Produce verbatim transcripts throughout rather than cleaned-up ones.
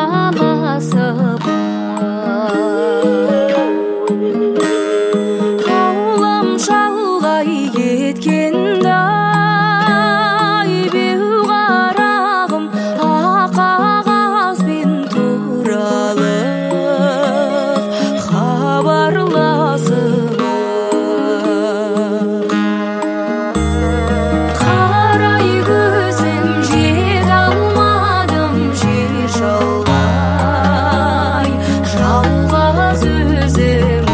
баласы бар. Ауылым шалғай кеткенде беу қарағым ақ қағазбен туралы хабарласып қарай көзім жете алмадым жер шалғай жалғыз өзім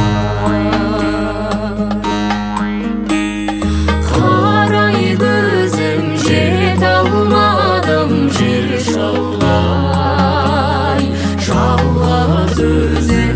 қарай көзім жете алмадым жер шалғай жалғыз өзім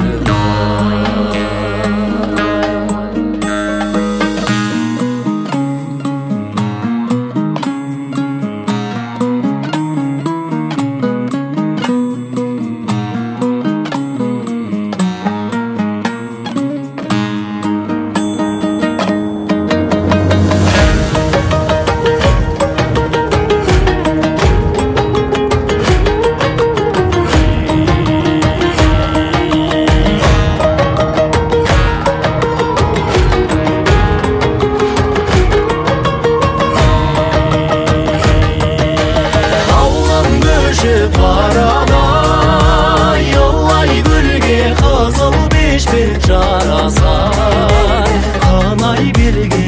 барадай олай гүлге қызыл бешпет жарасар қанай берге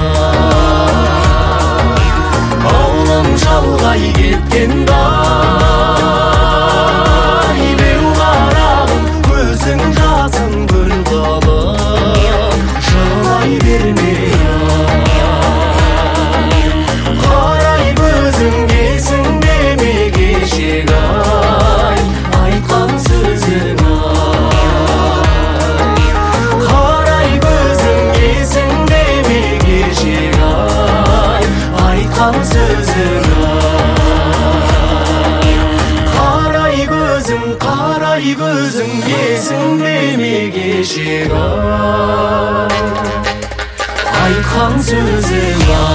ауылым шалғай кеткенде беу қарағым көзің жасын гүл қылып жылай берме қарай көзің келсін деме кешегі ай айтқан сөзің ай қарай көзің келсін деме кешегі ай айтқан сөзің ай қарай көзің қарай көзің келсін деме кешегі ай айтқан сөзің ай